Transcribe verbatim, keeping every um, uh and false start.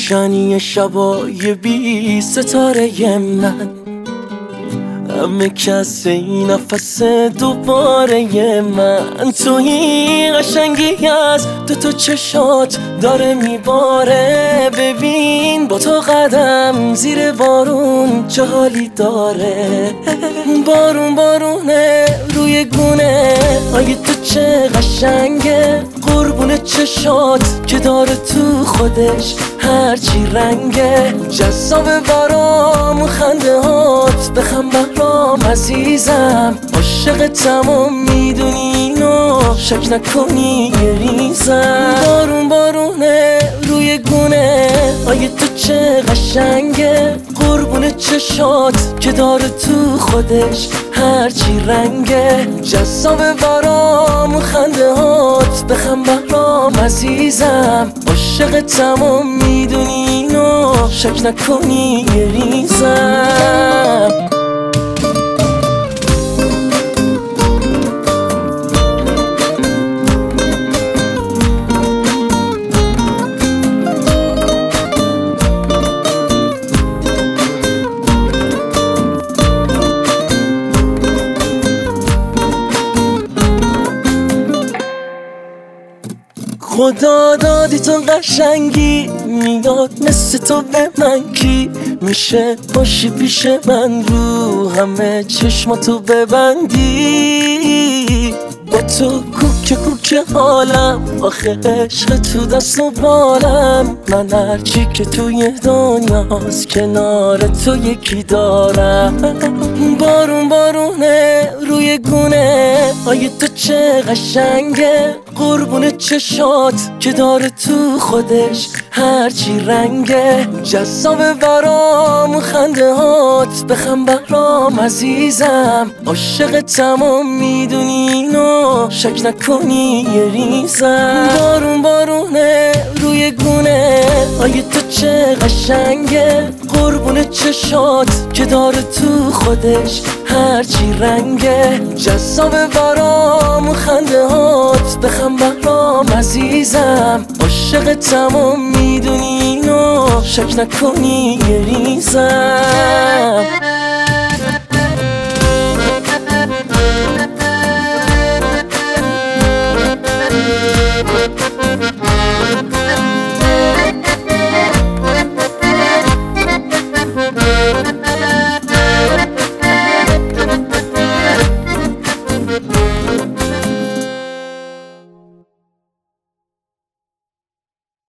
روشنی شبای بی ستاره من، همه کس این نفس دوباره من. توی قشنگی از دوتا چشات داره میباره. ببین با تو قدم زیر بارون چه حالی داره. بارون بارونه روی گونه آی تو چه قشنگه. قربون چشات که داره تو خودش هرچی رنگه. جذاب برام خنده هات بخم برام عزیزم. عاشقتم و میدونی اینو شک نکنی یه ریزم. بارون بارونه روی گونه آی تو چه قشنگه. قربون چشات که داره تو خودش هرچی رنگه. جذاب برام خنده هات بخم برام عزیزم. عاشقتم و میدونی اینو شک نکنی یه ریزم. خدا دادی تو قشنگی، میداد مثل تو به من کی میشه باشی پیش من. رو همه چشماتو ببندی، با تو کوک کوک حالم. آخه عشق تو دست و بالم. من هرچی که توی دنیاست کنار تو یکی دارم. بارون بارونه روی گونه آی تو چه قشنگه. قربون چشات که داره تو خودش هرچی رنگه. جذاب برام خنده هات بخم برام عزیزم. عاشقتم و میدونی اینو شک نکنی یه ریزم. بارون بارونه روی گونه آی تو چه قشنگه. قربون چشات که داره تو خودش هرچی رنگه. جذاب برام خنده هات بخم برام عزیزم. عاشقتم و میدونی اینو شک نکنی یه ریزم.